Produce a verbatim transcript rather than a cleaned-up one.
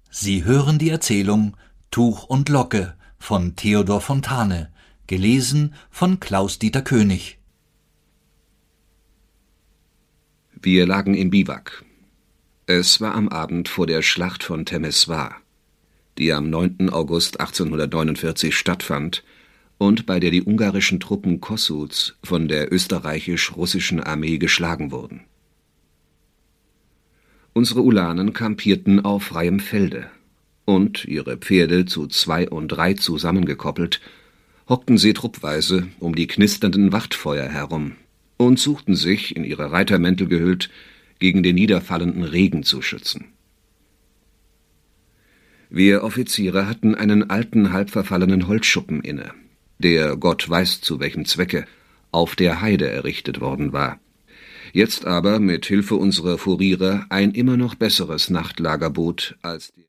Sie hören die Erzählung Tuch und Locke von Theodor Fontane, gelesen von Klaus-Dieter König. Wir lagen im Biwak. Es war am Abend vor der Schlacht von Temeswar, die am neunten August achtzehnhundertneunundvierzig stattfand und bei der die ungarischen Truppen Kossuths von der österreichisch-russischen Armee geschlagen wurden. Unsere Ulanen kampierten auf freiem Felde, und, ihre Pferde zu zwei und drei zusammengekoppelt, hockten sie truppweise um die knisternden Wachtfeuer herum und suchten sich, in ihre Reitermäntel gehüllt, gegen den niederfallenden Regen zu schützen. Wir Offiziere hatten einen alten, halbverfallenen Holzschuppen inne, der, Gott weiß zu welchem Zwecke, auf der Heide errichtet worden war, jetzt aber mit Hilfe unserer Furiere ein immer noch besseres Nachtlager bot als die